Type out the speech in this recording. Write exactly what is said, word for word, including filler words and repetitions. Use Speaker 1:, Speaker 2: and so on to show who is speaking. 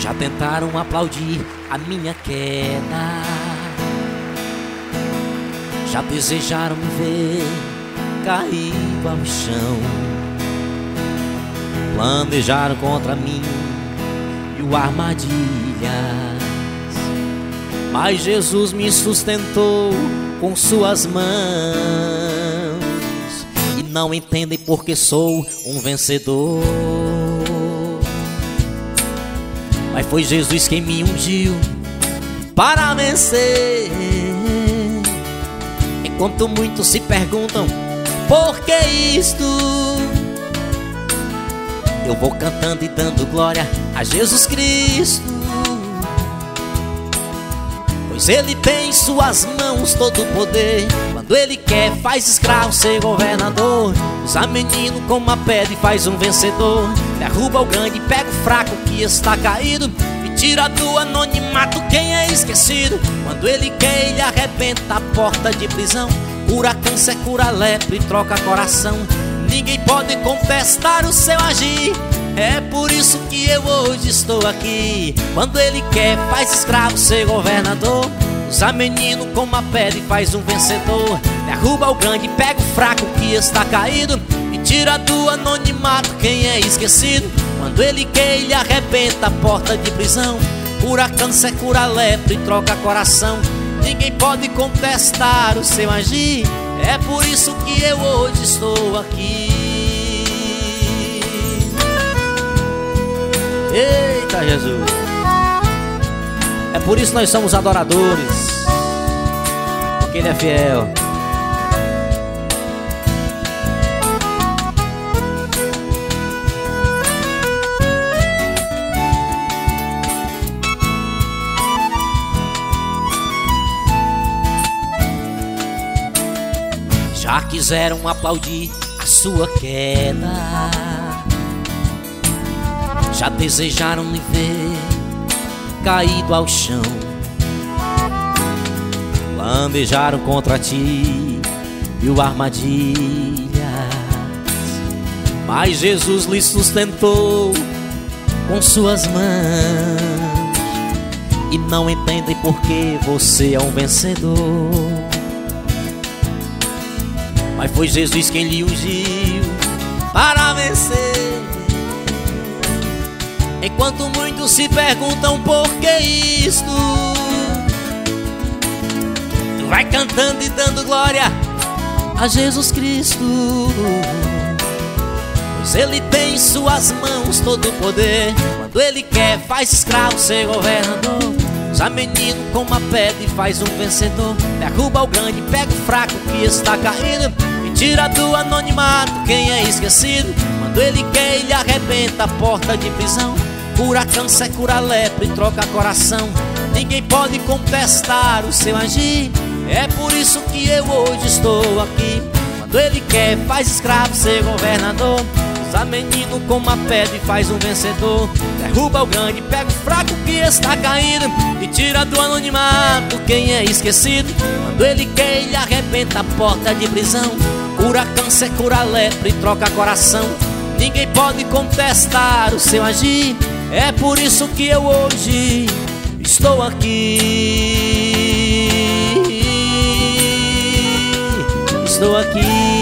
Speaker 1: Já tentaram aplaudir a minha queda, já desejaram me ver caído ao chão, planejaram contra mim mil armadilhas, mas Jesus me sustentou com suas mãos. E não entendem porque sou um vencedor, mas foi Jesus quem me ungiu para vencer. Enquanto muitos se perguntam por que isto, eu vou cantando e dando glória a Jesus Cristo, pois Ele tem em suas mãos todo o poder. Quando Ele quer, faz escravo ser governador, usa menino como a pedra e faz um vencedor. Derruba o grande, pega o fraco que está caído e tira do anonimato quem é esquecido. Quando Ele quer, Ele arrebenta a porta de prisão, cura câncer, cura lepra e troca coração. Ninguém pode contestar o seu agir, é por isso que eu hoje estou aqui. Quando Ele quer, faz escravo ser governador, usa menino como a pedra e faz um vencedor. Derruba o grande, pega o fraco que está caído e tira do anonimato quem é esquecido. Quando Ele quer, Ele arrebenta a porta de prisão, cura câncer, cura lepra e troca coração. Ninguém pode contestar o seu agir, é por isso que eu hoje estou aqui. Eita Jesus! É por isso que nós somos adoradores, porque Ele é fiel. Já quiseram aplaudir a sua queda, já desejaram me ver caído ao chão, planejaram contra ti mil armadilhas, mas Jesus lhe sustentou com suas mãos. E não entendem porque você é um vencedor, mas foi Jesus quem lhe ungiu para vencer. Enquanto muitos se perguntam por que isto, tu vai cantando e dando glória a Jesus Cristo, pois Ele tem em suas mãos todo o poder. Quando Ele quer, faz escravo ser governador, usa menino como a pedra e faz um vencedor. Derruba o grande, pega o fraco que está caído e tira do anonimato quem é esquecido. Quando Ele quer, Ele arrebenta a porta de prisão, cura câncer, cura lepra e troca coração. Ninguém pode contestar o seu agir, é por isso que eu hoje estou aqui. Quando Ele quer, faz escravo ser governador, usa menino como a pedra e faz um vencedor. Derruba o grande, pega o fraco que está caído e tira do anonimato quem é esquecido. Quando Ele quer, Ele arrebenta a porta de prisão, cura câncer, cura lepra e troca coração. Ninguém pode contestar o seu agir, é por isso que eu hoje estou aqui. Estou aqui.